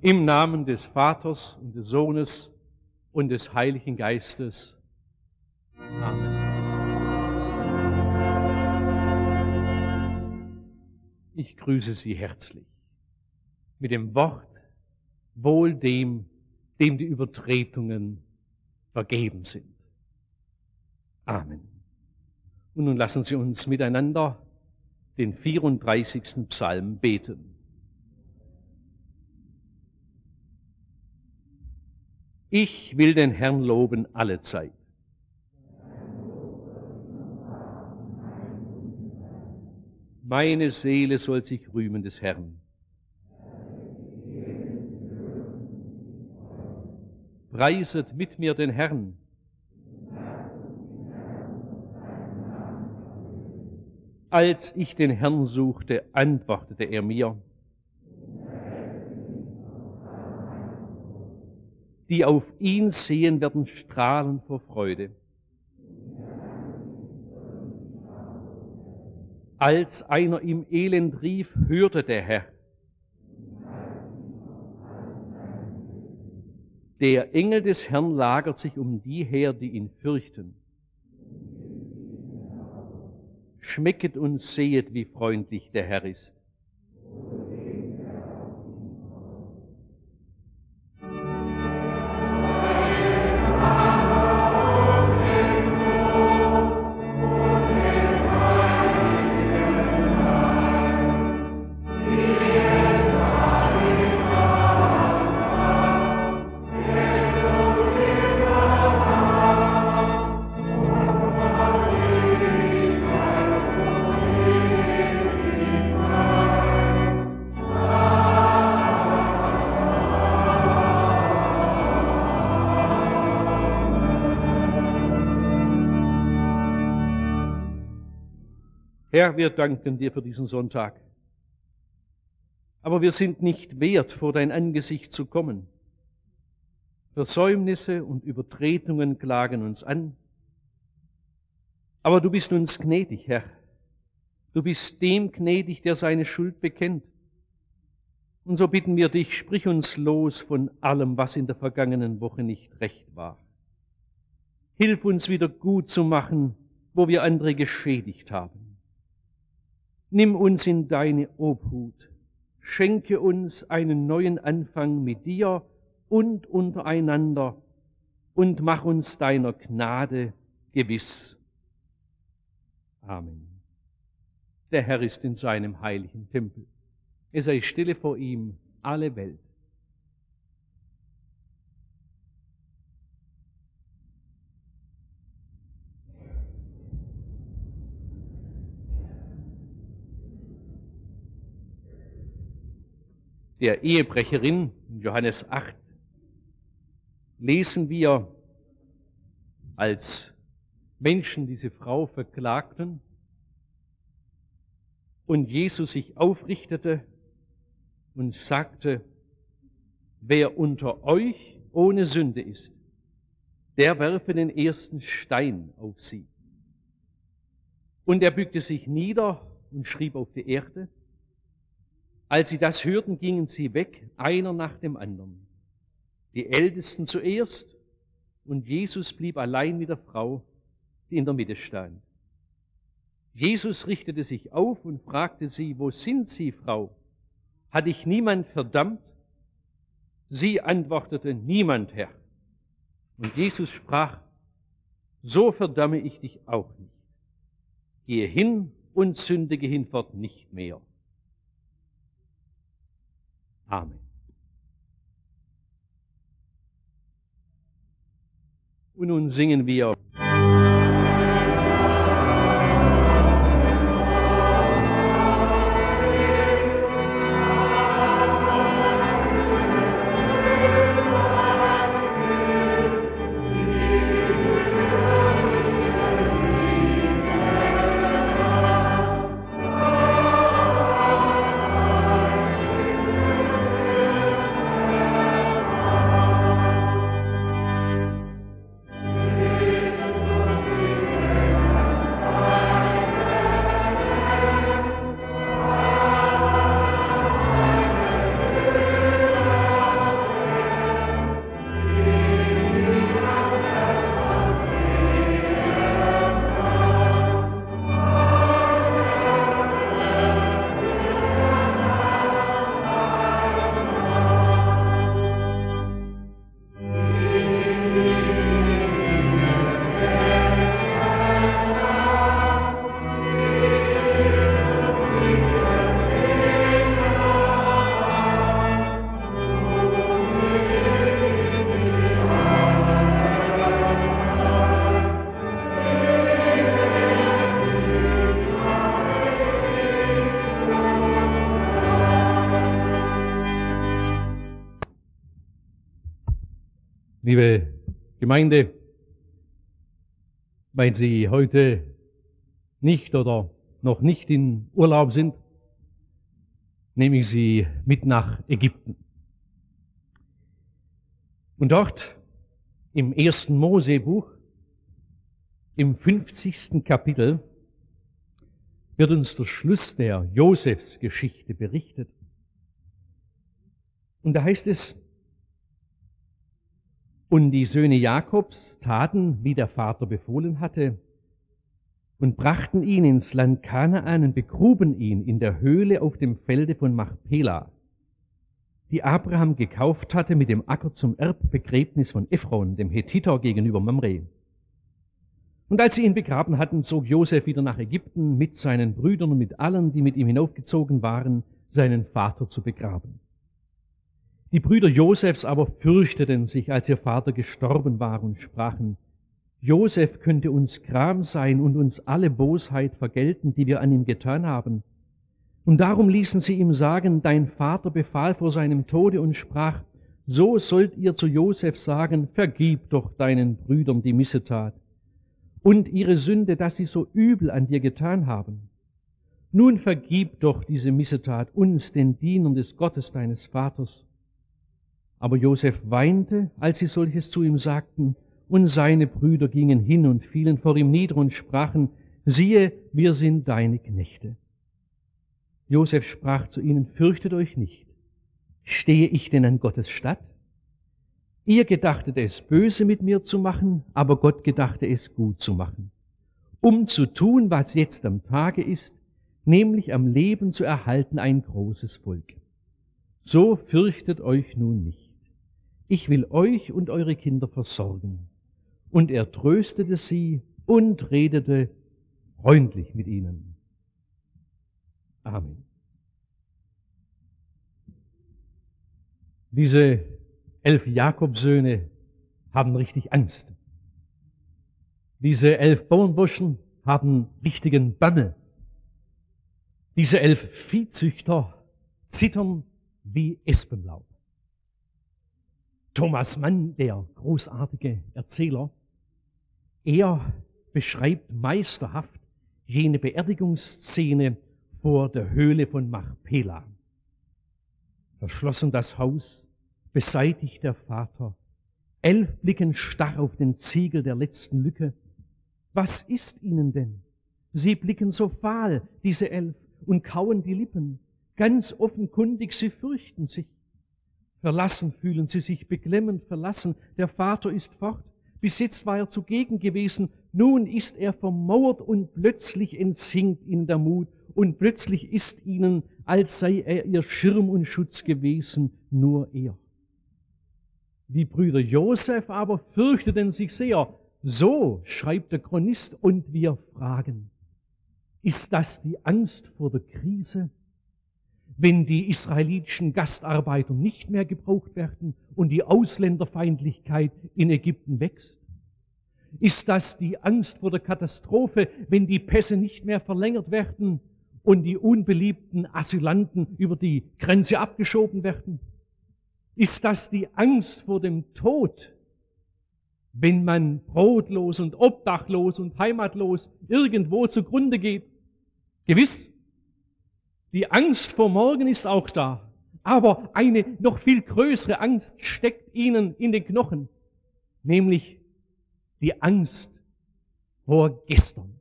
Im Namen des Vaters und des Sohnes und des Heiligen Geistes. Amen. Ich grüße Sie herzlich mit dem Wort: Wohl dem, dem die Übertretungen vergeben sind. Amen. Und nun lassen Sie uns miteinander den 34. Psalm beten. Ich will den Herrn loben alle Zeit. Meine Seele soll sich rühmen des Herrn. Preiset mit mir den Herrn. Als ich den Herrn suchte, antwortete er mir. Die auf ihn sehen, werden strahlen vor Freude. Als einer im Elend rief, hörte der Herr. Der Engel des Herrn lagert sich um die her, die ihn fürchten. Schmecket und sehet, wie freundlich der Herr ist. Herr, wir danken dir für diesen Sonntag. Aber wir sind nicht wert, vor dein Angesicht zu kommen. Versäumnisse und Übertretungen klagen uns an. Aber du bist uns gnädig, Herr. Du bist dem gnädig, der seine Schuld bekennt. Und so bitten wir dich, sprich uns los von allem, was in der vergangenen Woche nicht recht war. Hilf uns wieder gut zu machen, wo wir andere geschädigt haben. Nimm uns in deine Obhut, schenke uns einen neuen Anfang mit dir und untereinander und mach uns deiner Gnade gewiss. Amen. Der Herr ist in seinem heiligen Tempel. Es sei stille vor ihm alle Welt. Der Ehebrecherin, in Johannes 8, lesen wir, als Menschen diese Frau verklagten und Jesus sich aufrichtete und sagte, wer unter euch ohne Sünde ist, der werfe den ersten Stein auf sie. Und er bückte sich nieder und schrieb auf die Erde. Als sie das hörten, gingen sie weg, einer nach dem anderen. Die Ältesten zuerst, und Jesus blieb allein mit der Frau, die in der Mitte stand. Jesus richtete sich auf und fragte sie, wo sind Sie, Frau? Hat dich niemand verdammt? Sie antwortete, niemand, Herr. Und Jesus sprach, so verdamme ich dich auch nicht. Gehe hin und sündige hinfort nicht mehr. Amen. Und nun singen wir. Liebe Gemeinde, weil Sie heute nicht oder noch nicht in Urlaub sind, nehme ich Sie mit nach Ägypten. Und dort im 1. Mosebuch, im 50. Kapitel, wird uns der Schluss der Josefsgeschichte berichtet. Und da heißt es: Und die Söhne Jakobs taten, wie der Vater befohlen hatte, und brachten ihn ins Land Kanaan und begruben ihn in der Höhle auf dem Felde von Machpela, die Abraham gekauft hatte mit dem Acker zum Erbbegräbnis von Ephron, dem Hethiter, gegenüber Mamre. Und als sie ihn begraben hatten, zog Josef wieder nach Ägypten mit seinen Brüdern und mit allen, die mit ihm hinaufgezogen waren, seinen Vater zu begraben. Die Brüder Josefs aber fürchteten sich, als ihr Vater gestorben war, und sprachen: Josef könnte uns Gram sein und uns alle Bosheit vergelten, die wir an ihm getan haben. Und darum ließen sie ihm sagen: Dein Vater befahl vor seinem Tode und sprach: So sollt ihr zu Josef sagen: Vergib doch deinen Brüdern die Missetat und ihre Sünde, dass sie so übel an dir getan haben. Nun vergib doch diese Missetat uns, den Dienern des Gottes deines Vaters. Aber Josef weinte, als sie solches zu ihm sagten, und seine Brüder gingen hin und fielen vor ihm nieder und sprachen: Siehe, wir sind deine Knechte. Josef sprach zu ihnen: Fürchtet euch nicht. Stehe ich denn an Gottes Statt? Ihr gedachtet es, böse mit mir zu machen, aber Gott gedachte es, gut zu machen, um zu tun, was jetzt am Tage ist, nämlich am Leben zu erhalten ein großes Volk. So fürchtet euch nun nicht. Ich will euch und eure Kinder versorgen. Und er tröstete sie und redete freundlich mit ihnen. Amen. Diese 11 Jakobsöhne haben richtig Angst. Diese 11 Bauernburschen haben richtigen Bammel. Diese 11 Viehzüchter zittern wie Espenlaub. Thomas Mann, der großartige Erzähler, er beschreibt meisterhaft jene Beerdigungsszene vor der Höhle von Machpela. Verschlossen das Haus, beseitigt der Vater, 11 blicken starr auf den Ziegel der letzten Lücke. Was ist ihnen denn? Sie blicken so fahl, diese 11, und kauen die Lippen. Ganz offenkundig, sie fürchten sich. Verlassen fühlen sie sich, beklemmend verlassen. Der Vater ist fort. Bis jetzt war er zugegen gewesen. Nun ist er vermauert und plötzlich entsinkt ihnen der Mut. Und plötzlich ist ihnen, als sei er ihr Schirm und Schutz gewesen, nur er. Die Brüder Josef aber fürchteten sich sehr. So schreibt der Chronist, und wir fragen: Ist das die Angst vor der Krise, wenn die israelitischen Gastarbeiter nicht mehr gebraucht werden und die Ausländerfeindlichkeit in Ägypten wächst? Ist das die Angst vor der Katastrophe, wenn die Pässe nicht mehr verlängert werden und die unbeliebten Asylanten über die Grenze abgeschoben werden? Ist das die Angst vor dem Tod, wenn man brotlos und obdachlos und heimatlos irgendwo zugrunde geht? Gewiss, die Angst vor morgen ist auch da, aber eine noch viel größere Angst steckt ihnen in den Knochen, nämlich die Angst vor gestern.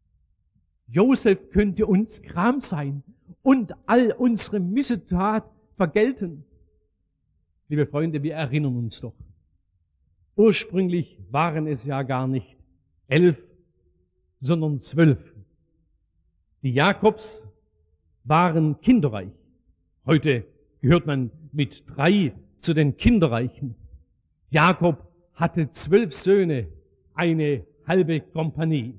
Josef könnte uns Gram sein und all unsere Missetat vergelten. Liebe Freunde, wir erinnern uns doch. Ursprünglich waren es ja gar nicht 11, sondern 12. Die Jakobs waren kinderreich. Heute gehört man mit 3 zu den Kinderreichen. Jakob hatte 12 Söhne, eine halbe Kompanie.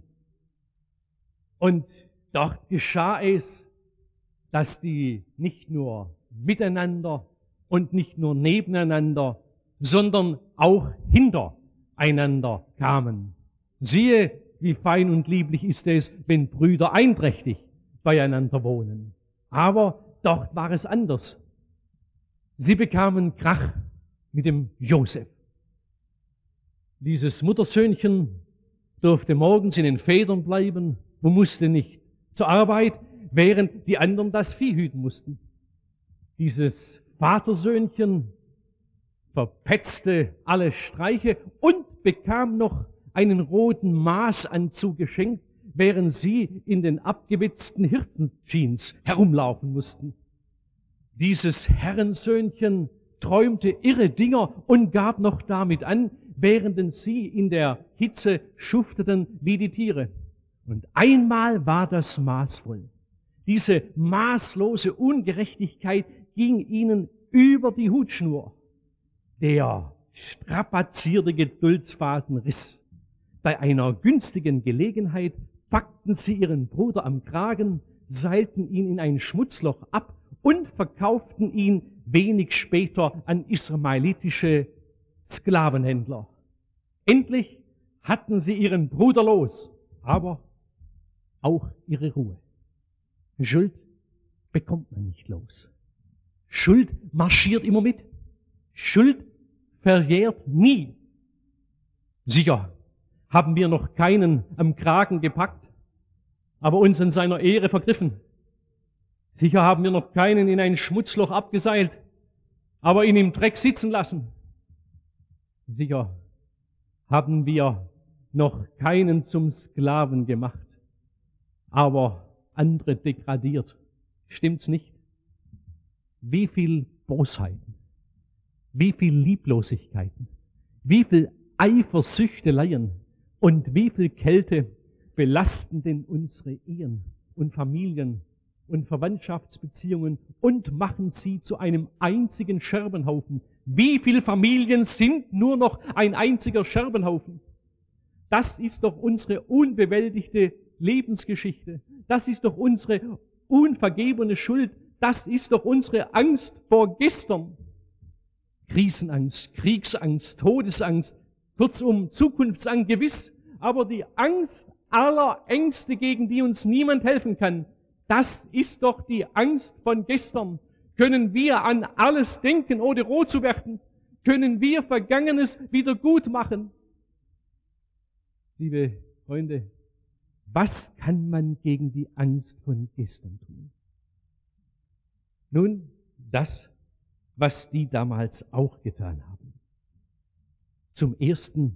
Und dort geschah es, dass die nicht nur miteinander und nicht nur nebeneinander, sondern auch hintereinander kamen. Siehe, wie fein und lieblich ist es, wenn Brüder einträchtig beieinander wohnen. Aber dort war es anders. Sie bekamen Krach mit dem Josef. Dieses Muttersöhnchen durfte morgens in den Federn bleiben und musste nicht zur Arbeit, während die anderen das Vieh hüten mussten. Dieses Vatersöhnchen verpetzte alle Streiche und bekam noch einen roten Maßanzug geschenkt, während sie in den abgewitzten Hirtenjeans herumlaufen mussten. Dieses Herrensöhnchen träumte irre Dinger und gab noch damit an, während sie in der Hitze schufteten wie die Tiere. Und einmal war das maßvoll. Diese maßlose Ungerechtigkeit ging ihnen über die Hutschnur. Der strapazierte Geduldsfaden riss. Bei einer günstigen Gelegenheit packten sie ihren Bruder am Kragen, seilten ihn in ein Schmutzloch ab und verkauften ihn wenig später an ismaelitische Sklavenhändler. Endlich hatten sie ihren Bruder los, aber auch ihre Ruhe. Schuld bekommt man nicht los. Schuld marschiert immer mit. Schuld verjährt nie. Sicher haben wir noch keinen am Kragen gepackt, aber uns in seiner Ehre vergriffen. Sicher haben wir noch keinen in ein Schmutzloch abgeseilt, aber ihn im Dreck sitzen lassen. Sicher haben wir noch keinen zum Sklaven gemacht, aber andere degradiert. Stimmt's nicht? Wie viel Bosheiten, wie viel Lieblosigkeiten, wie viel Eifersüchteleien und wie viel Kälte belasten denn unsere Ehen und Familien und Verwandtschaftsbeziehungen und machen sie zu einem einzigen Scherbenhaufen. Wie viele Familien sind nur noch ein einziger Scherbenhaufen? Das ist doch unsere unbewältigte Lebensgeschichte. Das ist doch unsere unvergebene Schuld. Das ist doch unsere Angst vor gestern. Krisenangst, Kriegsangst, Todesangst, kurzum Zukunftsangst, gewiss. Aber die Angst aller Ängste, gegen die uns niemand helfen kann, das ist doch die Angst von gestern. Können wir an alles denken, ohne rot zu werden? Können wir Vergangenes wieder gut machen? Liebe Freunde, was kann man gegen die Angst von gestern tun? Nun, das, was die damals auch getan haben. Zum ersten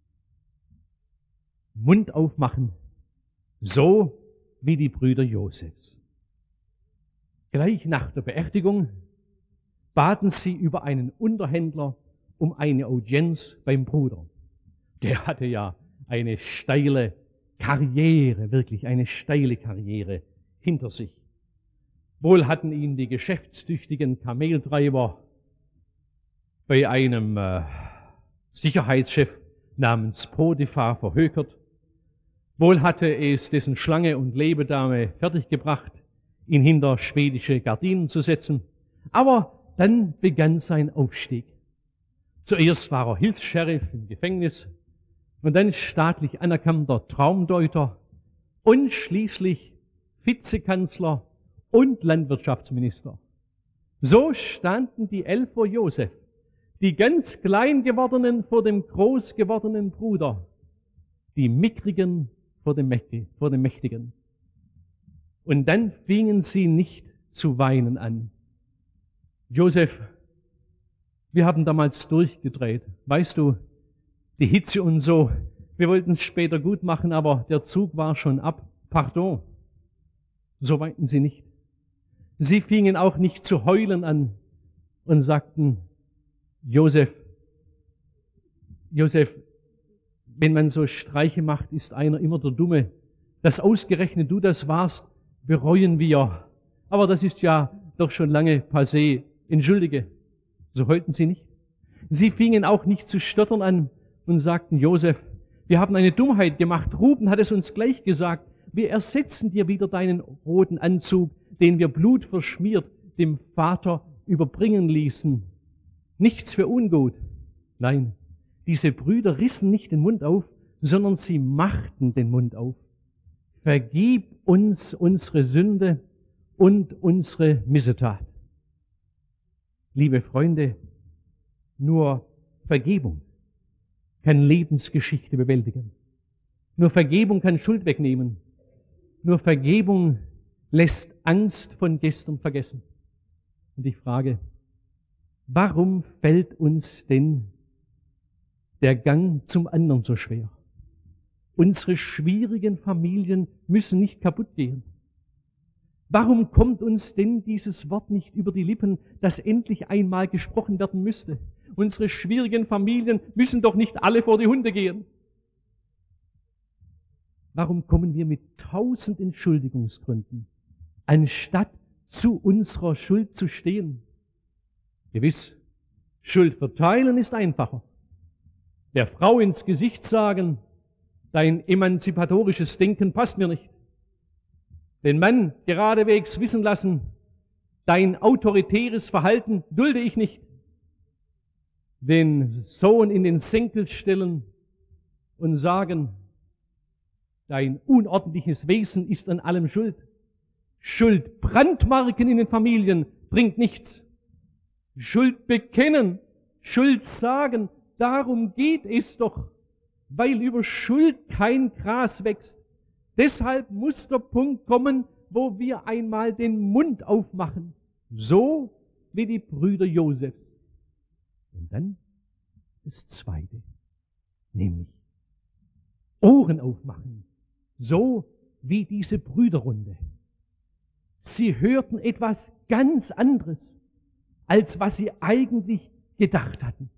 Mund aufmachen, so wie die Brüder Josefs. Gleich nach der Beerdigung baten sie über einen Unterhändler um eine Audienz beim Bruder. Der hatte ja eine steile Karriere, wirklich eine steile Karriere hinter sich. Wohl hatten ihn die geschäftstüchtigen Kameltreiber bei einem Sicherheitschef namens Potiphar verhökert. Wohl hatte es dessen Schlange und Lebedame fertiggebracht, ihn hinter schwedische Gardinen zu setzen. Aber dann begann sein Aufstieg. Zuerst war er Hilfs-Sheriff im Gefängnis und dann staatlich anerkannter Traumdeuter und schließlich Vizekanzler und Landwirtschaftsminister. So standen die 11 vor Josef, die ganz klein gewordenen vor dem groß gewordenen Bruder, die mickrigen vor dem Mächtigen. Und dann fingen sie nicht zu weinen an. Josef, wir haben damals durchgedreht. Weißt du, die Hitze und so, wir wollten es später gut machen, aber der Zug war schon ab. Pardon. So weinten sie nicht. Sie fingen auch nicht zu heulen an und sagten, Josef, wenn man so Streiche macht, ist einer immer der Dumme. Dass ausgerechnet du das warst, bereuen wir. Aber das ist ja doch schon lange passé. Entschuldige. So heulten sie nicht. Sie fingen auch nicht zu stottern an und sagten, Josef, wir haben eine Dummheit gemacht. Ruben hat es uns gleich gesagt. Wir ersetzen dir wieder deinen roten Anzug, den wir blutverschmiert dem Vater überbringen ließen. Nichts für ungut. Nein, diese Brüder rissen nicht den Mund auf, sondern sie machten den Mund auf. Vergib uns unsere Sünde und unsere Missetat. Liebe Freunde, nur Vergebung kann Lebensgeschichte bewältigen. Nur Vergebung kann Schuld wegnehmen. Nur Vergebung lässt Angst von gestern vergessen. Und ich frage, warum fällt uns denn der Gang zum anderen so schwer? Unsere schwierigen Familien müssen nicht kaputt gehen. Warum kommt uns denn dieses Wort nicht über die Lippen, das endlich einmal gesprochen werden müsste? Unsere schwierigen Familien müssen doch nicht alle vor die Hunde gehen. Warum kommen wir mit 1000 Entschuldigungsgründen, anstatt zu unserer Schuld zu stehen? Gewiss, Schuld verteilen ist einfacher. Der Frau ins Gesicht sagen, dein emanzipatorisches Denken passt mir nicht. Den Mann geradewegs wissen lassen, dein autoritäres Verhalten dulde ich nicht. Den Sohn in den Senkel stellen und sagen, dein unordentliches Wesen ist an allem schuld. Schuld brandmarken in den Familien bringt nichts. Schuld bekennen, Schuld sagen, darum geht es doch, weil über Schuld kein Gras wächst. Deshalb muss der Punkt kommen, wo wir einmal den Mund aufmachen, so wie die Brüder Josefs. Und dann das Zweite, nämlich Ohren aufmachen, so wie diese Brüderrunde. Sie hörten etwas ganz anderes, als was sie eigentlich gedacht hatten.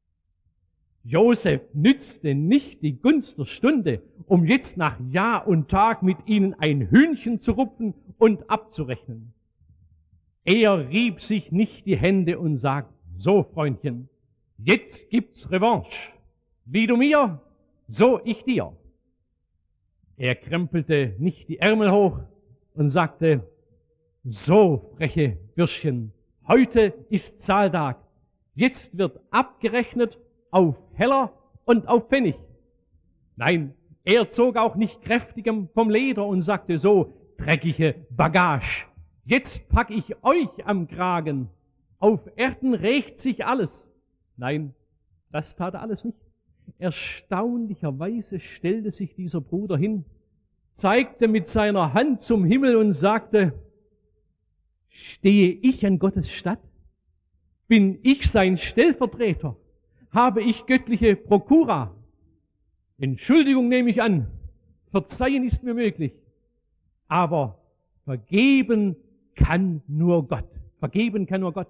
Josef nützte nicht die Gunst der Stunde, um jetzt nach Jahr und Tag mit ihnen ein Hühnchen zu rupfen und abzurechnen. Er rieb sich nicht die Hände und sagt, so Freundchen, jetzt gibt's Revanche. Wie du mir, so ich dir. Er krempelte nicht die Ärmel hoch und sagte, so freche Bürschchen, heute ist Zahltag. Jetzt wird abgerechnet auf Heller und auf Pfennig. Nein, er zog auch nicht kräftigem vom Leder und sagte so, dreckige Bagage, jetzt pack ich euch am Kragen. Auf Erden rächt sich alles. Nein, das tat er alles nicht. Erstaunlicherweise stellte sich dieser Bruder hin, zeigte mit seiner Hand zum Himmel und sagte, stehe ich an Gottes Statt? Bin ich sein Stellvertreter? Habe ich göttliche Prokura? Entschuldigung nehme ich an, verzeihen ist mir möglich, aber vergeben kann nur Gott. Vergeben kann nur Gott.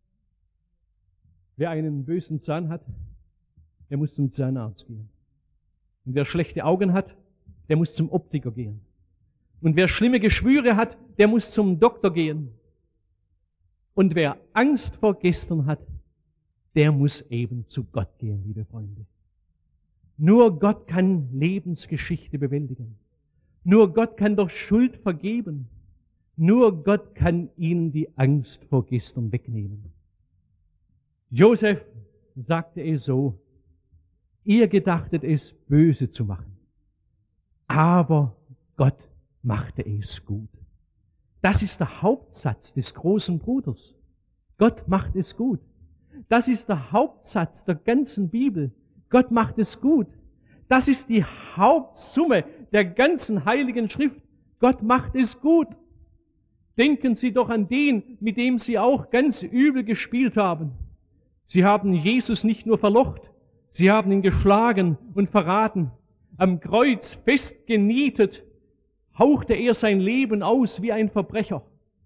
Wer einen bösen Zahn hat, der muss zum Zahnarzt gehen. Und wer schlechte Augen hat, der muss zum Optiker gehen. Und wer schlimme Geschwüre hat, der muss zum Doktor gehen. Und wer Angst vor gestern hat, der muss eben zu Gott gehen, liebe Freunde. Nur Gott kann Lebensgeschichte bewältigen. Nur Gott kann doch Schuld vergeben. Nur Gott kann ihnen die Angst vor gestern wegnehmen. Josef sagte es so, ihr gedachtet es böse zu machen, aber Gott machte es gut. Das ist der Hauptsatz des großen Bruders. Gott macht es gut. Das ist der Hauptsatz der ganzen Bibel. Gott macht es gut. Das ist die Hauptsumme der ganzen Heiligen Schrift. Gott macht es gut. Denken Sie doch an den, mit dem Sie auch ganz übel gespielt haben. Sie haben Jesus nicht nur verlocht, Sie haben ihn geschlagen und verraten. Am Kreuz festgenietet, hauchte er sein Leben aus wie ein Verbrecher.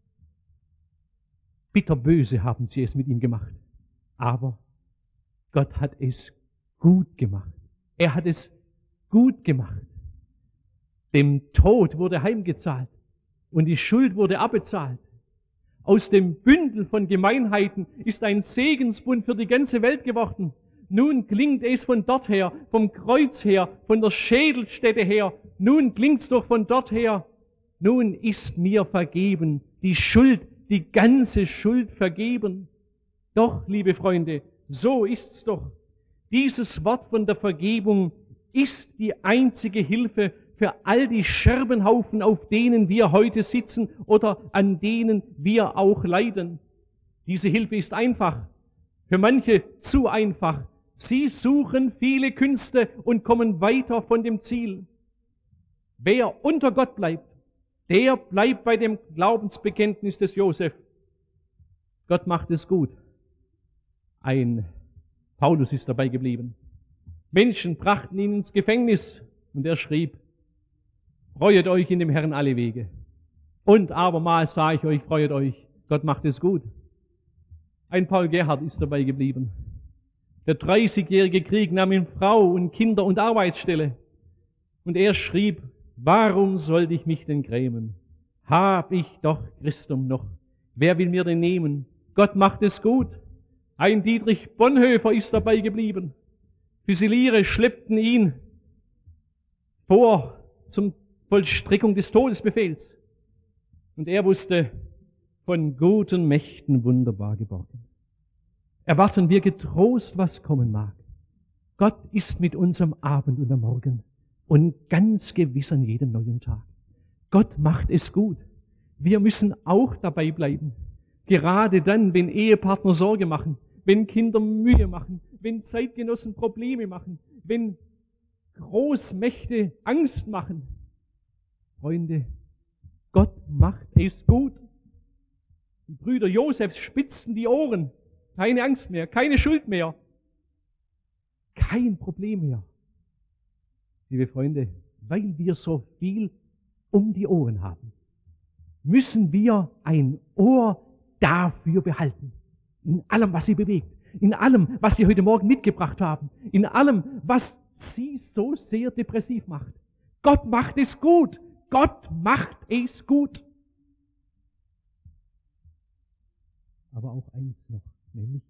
Bitterböse haben Sie es mit ihm gemacht. Aber Gott hat es gut gemacht. Er hat es gut gemacht. Dem Tod wurde heimgezahlt und die Schuld wurde abbezahlt. Aus dem Bündel von Gemeinheiten ist ein Segensbund für die ganze Welt geworden. Nun klingt es von dort her, vom Kreuz her, von der Schädelstätte her. Nun klingt's doch von dort her. Nun ist mir vergeben, die Schuld, die ganze Schuld vergeben. Doch, liebe Freunde, so ist's doch. Dieses Wort von der Vergebung ist die einzige Hilfe für all die Scherbenhaufen, auf denen wir heute sitzen oder an denen wir auch leiden. Diese Hilfe ist einfach, für manche zu einfach, Sie suchen viele Künste und kommen weiter von dem Ziel. Wer unter Gott bleibt, der bleibt bei dem Glaubensbekenntnis des Josef. Gott macht es gut. Ein Paulus ist dabei geblieben. Menschen brachten ihn ins Gefängnis und er schrieb, freuet euch in dem Herrn alle Wege. Und abermals sage ich euch, freuet euch, Gott macht es gut. Ein Paul Gerhard ist dabei geblieben. Der 30-jährige Krieg nahm ihm Frau und Kinder und Arbeitsstelle. Und er schrieb, warum sollte ich mich denn grämen? Hab ich doch Christum noch. Wer will mir denn nehmen? Gott macht es gut. Ein Dietrich Bonhoeffer ist dabei geblieben. Füsiliere schleppten ihn vor zum Vollstreckung des Todesbefehls. Und er wusste, von guten Mächten wunderbar geborgen. Erwarten wir getrost, was kommen mag. Gott ist mit uns am Abend und am Morgen und ganz gewiss an jedem neuen Tag. Gott macht es gut. Wir müssen auch dabei bleiben. Gerade dann, wenn Ehepartner Sorge machen, wenn Kinder Mühe machen, wenn Zeitgenossen Probleme machen, wenn Großmächte Angst machen. Freunde, Gott macht es gut. Die Brüder Josefs spitzten die Ohren. Keine Angst mehr, keine Schuld mehr, kein Problem mehr. Liebe Freunde, weil wir so viel um die Ohren haben, müssen wir ein Ohr dafür behalten. In allem, was Sie bewegt, in allem, was Sie heute Morgen mitgebracht haben, in allem, was Sie so sehr depressiv macht. Gott macht es gut. Gott macht es gut. Aber auch eins noch, nämlich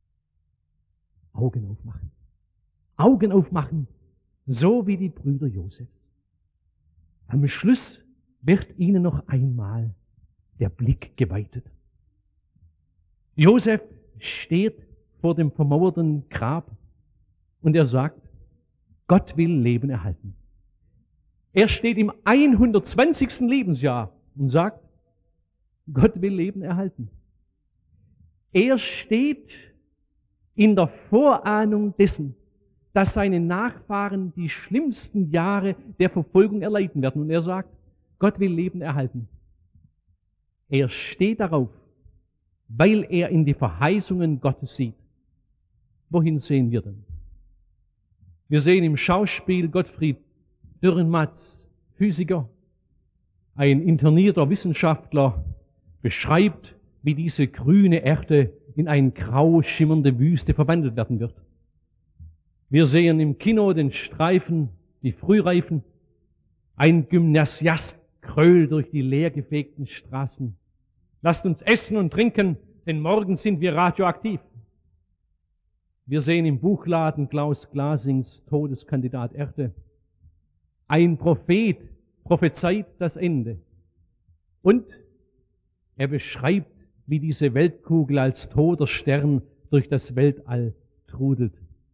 Augen aufmachen. Augen aufmachen, so wie die Brüder Josef. Am Schluss wird ihnen noch einmal der Blick geweitet. Josef steht vor dem vermauerten Grab und er sagt, Gott will Leben erhalten. Er steht im 120. Lebensjahr und sagt, Gott will Leben erhalten. Er steht in der Vorahnung dessen, dass seine Nachfahren die schlimmsten Jahre der Verfolgung erleiden werden. Und er sagt, Gott will Leben erhalten. Er steht darauf, weil er in die Verheißungen Gottes sieht. Wohin sehen wir denn? Wir sehen im Schauspiel Gottfried Dürrenmatz, Physiker, ein internierter Wissenschaftler, beschreibt, wie diese grüne Erde in eine grau schimmernde Wüste verwandelt werden wird. Wir sehen im Kino den Streifen, die Frühreifen, ein Gymnasiast krölt durch die leergefegten Straßen. Lasst uns essen und trinken, denn morgen sind wir radioaktiv. Wir sehen im Buchladen Klaus Glasings Todeskandidat Erde. Ein Prophet prophezeit das Ende. Und er beschreibt, wie diese Weltkugel als toter Stern durch das Weltall trudelt.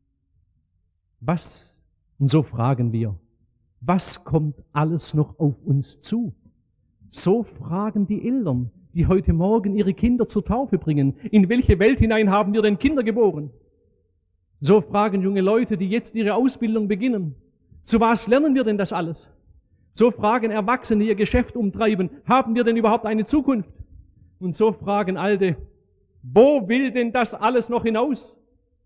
Was, und so fragen wir, was kommt alles noch auf uns zu? So fragen die Eltern, die heute Morgen ihre Kinder zur Taufe bringen. In welche Welt hinein haben wir denn Kinder geboren? So fragen junge Leute, die jetzt ihre Ausbildung beginnen. Zu was lernen wir denn das alles? So fragen Erwachsene, die ihr Geschäft umtreiben. Haben wir denn überhaupt eine Zukunft? Und so fragen Alte, wo will denn das alles noch hinaus?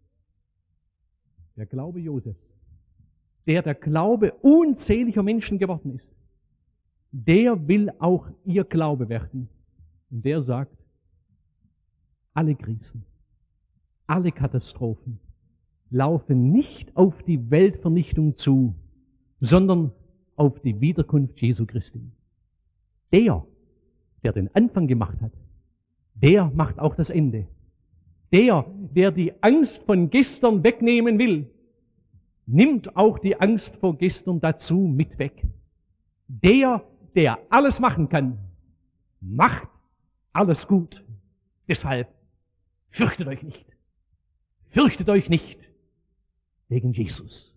Der Glaube Josefs, der Glaube unzähliger Menschen geworden ist, der will auch ihr Glaube werden. Und der sagt, alle Krisen, alle Katastrophen laufen nicht auf die Weltvernichtung zu, sondern auf die Wiederkunft Jesu Christi. Der den Anfang gemacht hat, der macht auch das Ende. Der die Angst von gestern wegnehmen will, nimmt auch die Angst vor gestern dazu mit weg. Der alles machen kann, macht alles gut. Deshalb fürchtet euch nicht. Fürchtet euch nicht wegen Jesus.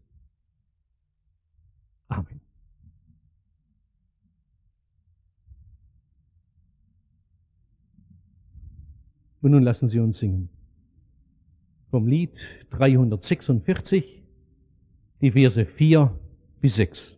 Amen. Und nun lassen Sie uns singen. vom Lied 346, die Verse 4 bis 6.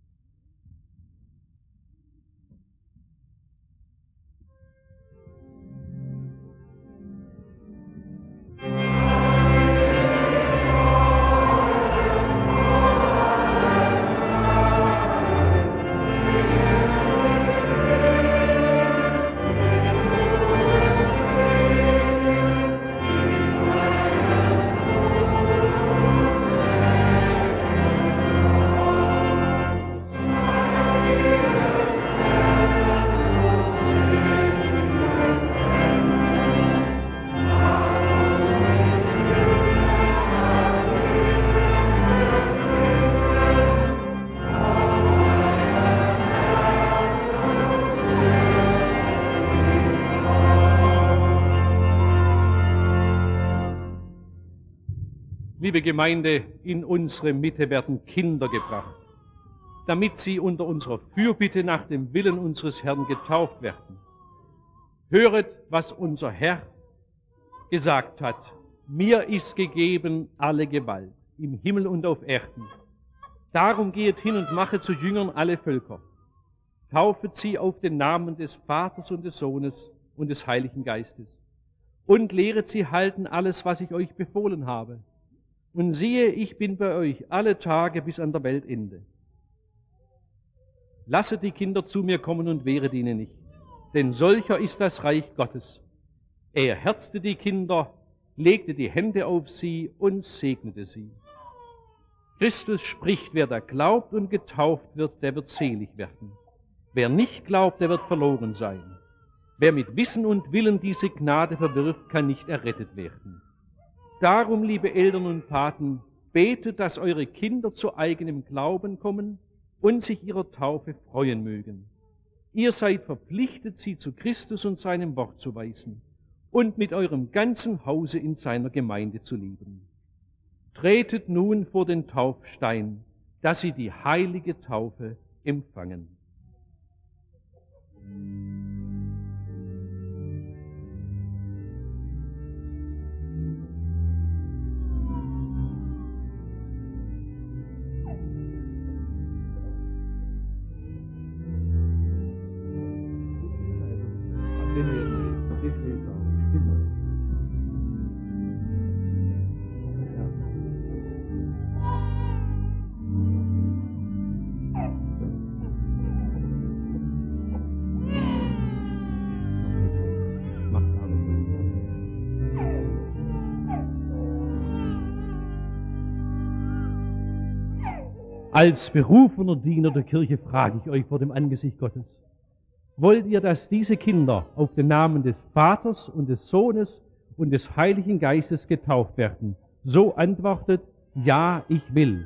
Liebe Gemeinde, in unsere Mitte werden Kinder gebracht, damit sie unter unserer Fürbitte nach dem Willen unseres Herrn getauft werden. Höret, was unser Herr gesagt hat. Mir ist gegeben alle Gewalt, im Himmel und auf Erden. Darum gehet hin und machet zu Jüngern alle Völker. Taufet sie auf den Namen des Vaters und des Sohnes und des Heiligen Geistes. Und lehret sie halten alles, was ich euch befohlen habe. Und siehe, ich bin bei euch alle Tage bis an der Weltende. Lasset die Kinder zu mir kommen und wehret ihnen nicht, denn solcher ist das Reich Gottes. Er herzte die Kinder, legte die Hände auf sie und segnete sie. Christus spricht, wer da glaubt und getauft wird, der wird selig werden. Wer nicht glaubt, der wird verloren sein. Wer mit Wissen und Willen diese Gnade verwirft, kann nicht errettet werden. Darum, liebe Eltern und Paten, betet, dass eure Kinder zu eigenem Glauben kommen und sich ihrer Taufe freuen mögen. Ihr seid verpflichtet, sie zu Christus und seinem Wort zu weisen und mit eurem ganzen Hause in seiner Gemeinde zu lieben. Tretet nun vor den Taufstein, dass sie die heilige Taufe empfangen. Als berufener Diener der Kirche frage ich euch vor dem Angesicht Gottes, wollt ihr, dass diese Kinder auf den Namen des Vaters und des Sohnes und des Heiligen Geistes getauft werden? So antwortet, ja, ich will.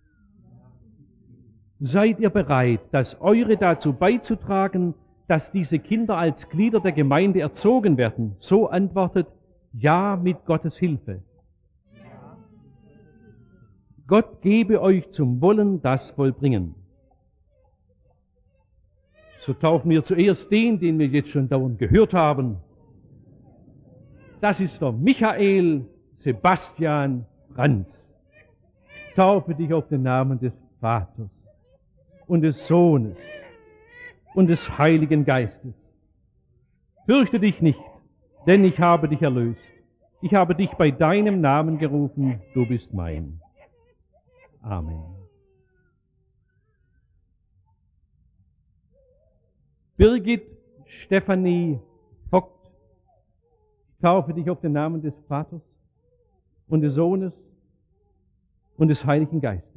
Seid ihr bereit, das Eure dazu beizutragen, dass diese Kinder als Glieder der Gemeinde erzogen werden? So antwortet, ja, mit Gottes Hilfe. Gott gebe euch zum Wollen das vollbringen. So taufen wir zuerst den wir jetzt schon dauernd gehört haben. Das ist der Michael Sebastian Franz. Taufe dich auf den Namen des Vaters und des Sohnes und des Heiligen Geistes. Fürchte dich nicht, denn ich habe dich erlöst. Ich habe dich bei deinem Namen gerufen, du bist mein. Amen. Birgit Stefanie Vogt, ich taufe dich auf den Namen des Vaters und des Sohnes und des Heiligen Geistes.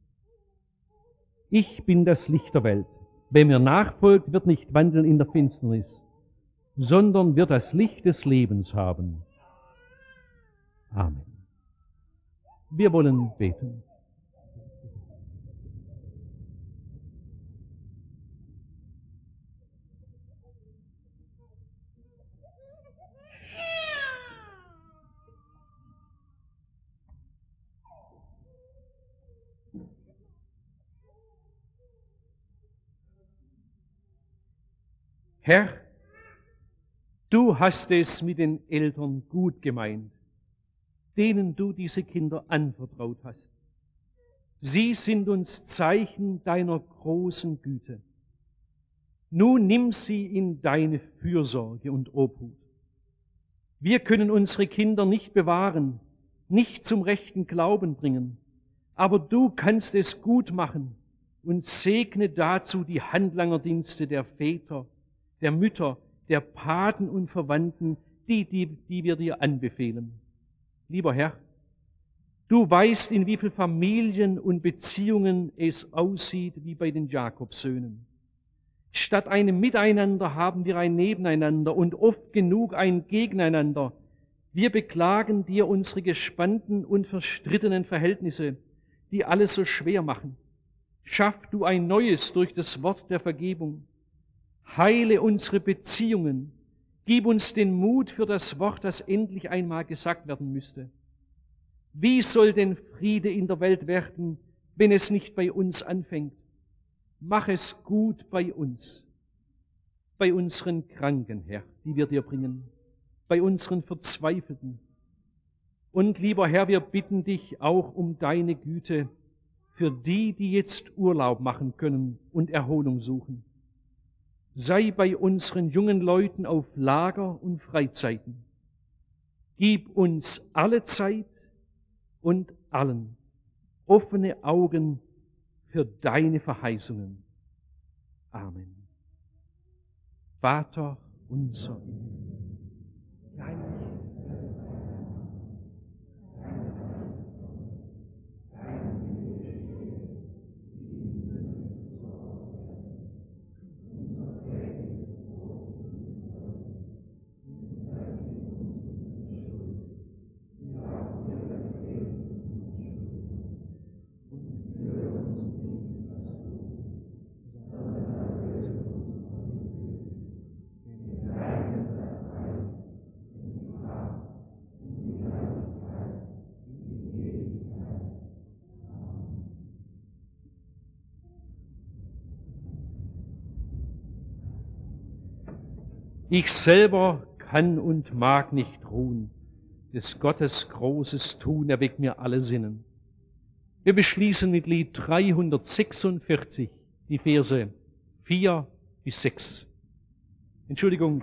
Ich bin das Licht der Welt. Wer mir nachfolgt, wird nicht wandeln in der Finsternis, sondern wird das Licht des Lebens haben. Amen. Wir wollen beten. Herr, du hast es mit den Eltern gut gemeint, denen du diese Kinder anvertraut hast. Sie sind uns Zeichen deiner großen Güte. Nun nimm sie in deine Fürsorge und Obhut. Wir können unsere Kinder nicht bewahren, nicht zum rechten Glauben bringen, aber du kannst es gut machen und segne dazu die Handlangerdienste der Väter, der Mütter, der Paten und Verwandten, die wir dir anbefehlen. Lieber Herr, du weißt, in wie vielen Familien und Beziehungen es aussieht wie bei den Jakobsöhnen. Statt einem Miteinander haben wir ein Nebeneinander und oft genug ein Gegeneinander. Wir beklagen dir unsere gespannten und verstrittenen Verhältnisse, die alles so schwer machen. Schaff du ein Neues durch das Wort der Vergebung. Heile unsere Beziehungen. Gib uns den Mut für das Wort, das endlich einmal gesagt werden müsste. Wie soll denn Friede in der Welt werden, wenn es nicht bei uns anfängt? Mach es gut bei uns, bei unseren Kranken, Herr, die wir dir bringen, bei unseren Verzweifelten. Und lieber Herr, wir bitten dich auch um deine Güte für die, die jetzt Urlaub machen können und Erholung suchen. Sei bei unseren jungen Leuten auf Lager und Freizeiten. Gib uns alle Zeit und allen offene Augen für deine Verheißungen. Amen. Vater unser, ich selber kann und mag nicht ruhen, des Gottes großes Tun erweckt mir alle Sinnen. Wir beschließen mit Lied 346 die Verse 4 bis 6. Entschuldigung,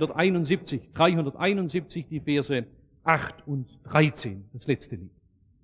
371 die Verse 8 und 13, das letzte Lied.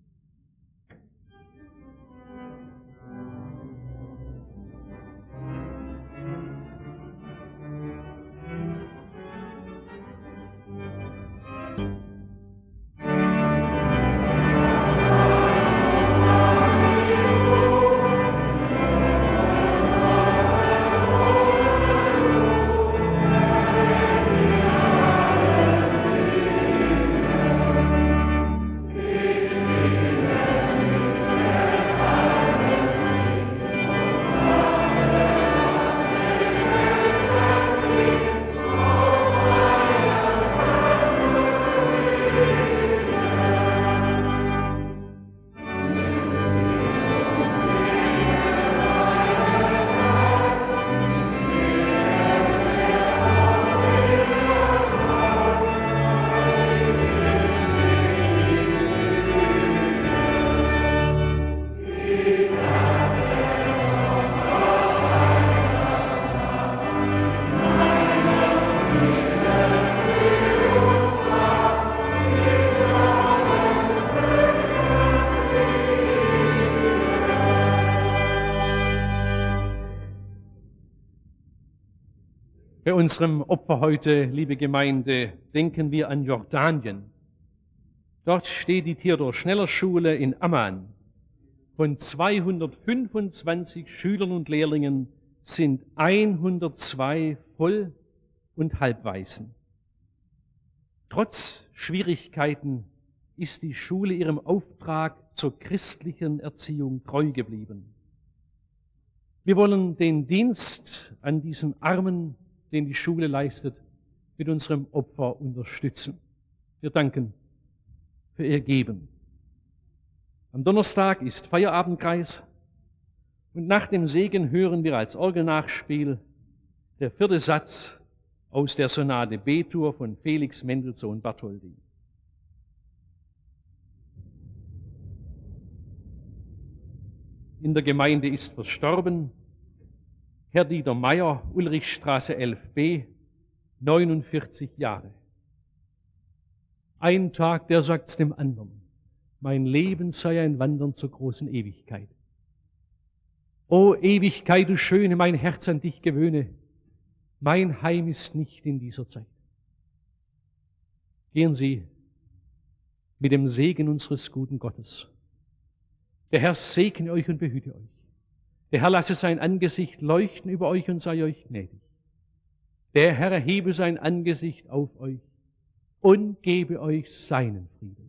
Bei unserem Opfer heute, liebe Gemeinde, denken wir an Jordanien. Dort steht die Theodor-Schneller-Schule in Amman. Von 225 Schülern und Lehrlingen sind 102 Voll- und Halbwaisen. Trotz Schwierigkeiten ist die Schule ihrem Auftrag zur christlichen Erziehung treu geblieben. Wir wollen den Dienst an diesen Armen, den die Schule leistet, mit unserem Opfer unterstützen. Wir danken für ihr Geben. Am Donnerstag ist Feierabendkreis und nach dem Segen hören wir als Orgelnachspiel der 4. Satz aus der Sonate B-Dur von Felix Mendelssohn Bartholdy. in der Gemeinde ist verstorben. Herr Dieter Meyer, Ulrichstraße 11b, 49 Jahre. Ein Tag, der sagt's dem anderen. Mein Leben sei ein Wandern zur großen Ewigkeit. O Ewigkeit, du Schöne, mein Herz an dich gewöhne. Mein Heim ist nicht in dieser Zeit. Gehen Sie mit dem Segen unseres guten Gottes. Der Herr segne euch und behüte euch. Der Herr lasse sein Angesicht leuchten über euch und sei euch gnädig. Der Herr erhebe sein Angesicht auf euch und gebe euch seinen Frieden.